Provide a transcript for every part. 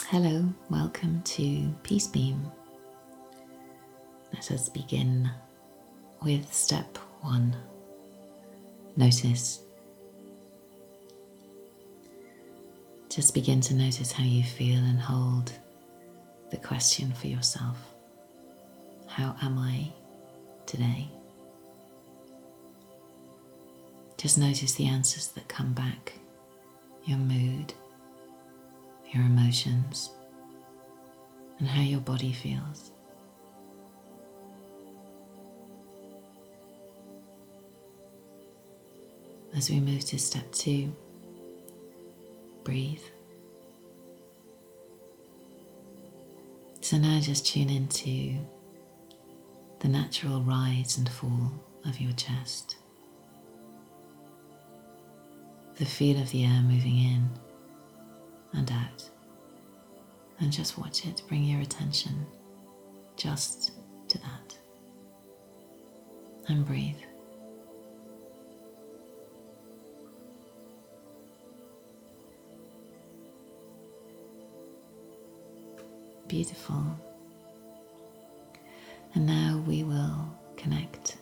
Hello, welcome to Peace Beam. Let us begin with step 1. Notice. Just begin to notice how you feel and hold the question for yourself. How am I today? Just notice the answers that come back, your mood, your emotions, and how your body feels. As we move to step 2, breathe. So now just tune into the natural rise and fall of your chest. The feel of the air moving in and out. And just watch it, bring your attention just to that. And breathe. Beautiful. And now we will connect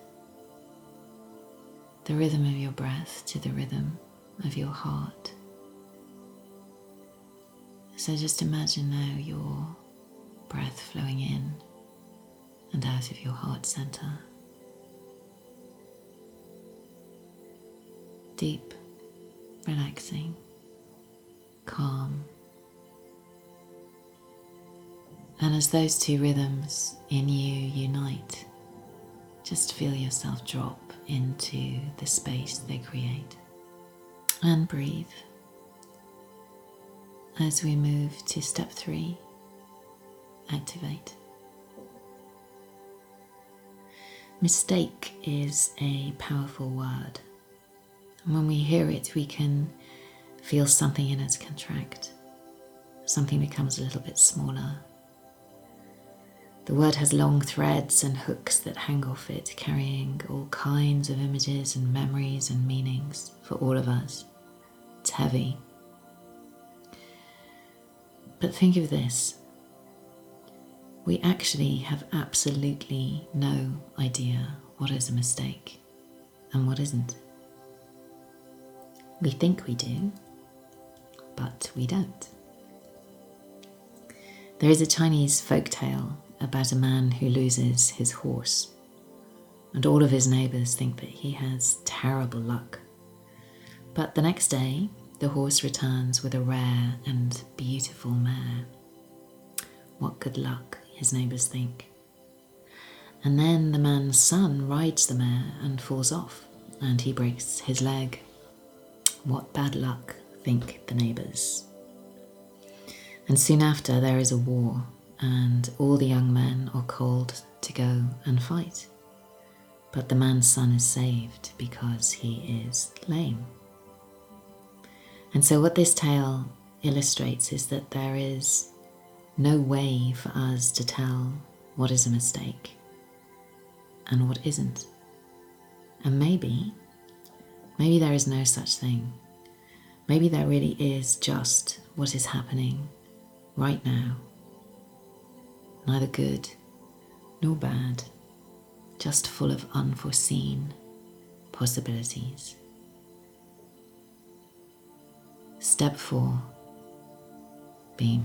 the rhythm of your breath to the rhythm of your heart. So just imagine now your breath flowing in and out of your heart center. Deep, relaxing, calm. And as those two rhythms in you unite, just feel yourself drop into the space they create. And breathe. As we move to step 3, activate. Mistake is a powerful word. And when we hear it, we can feel something in us contract. Something becomes a little bit smaller. The word has long threads and hooks that hang off it, carrying all kinds of images and memories and meanings for all of us. It's heavy. But think of this. We actually have absolutely no idea what is a mistake and what isn't. We think we do, but we don't. There is a Chinese folktale about a man who loses his horse, and all of his neighbours think that he has terrible luck. But the next day, the horse returns with a rare and beautiful mare. What good luck, his neighbours think. And then the man's son rides the mare and falls off, and he breaks his leg. What bad luck, think the neighbours. And soon after there is a war, and all the young men are called to go and fight. But the man's son is saved because he is lame. And so what this tale illustrates is that there is no way for us to tell what is a mistake and what isn't. And maybe there is no such thing. Maybe there really is just what is happening right now. Neither good nor bad, just full of unforeseen possibilities. Step 4, beam.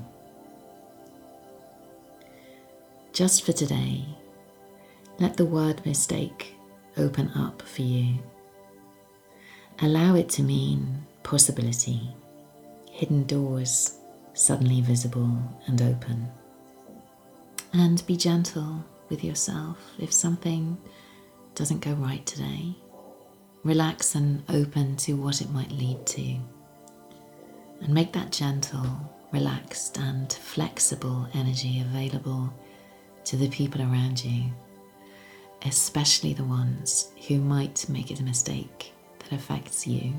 Just for today, let the word mistake open up for you. Allow it to mean possibility, hidden doors suddenly visible and open. And be gentle with yourself if something doesn't go right today. Relax and open to what it might lead to. And make that gentle, relaxed and flexible energy available to the people around you, especially the ones who might make it a mistake that affects you.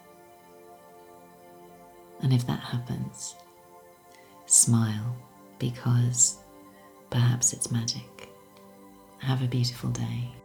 And if that happens, smile, because perhaps it's magic. Have a beautiful day.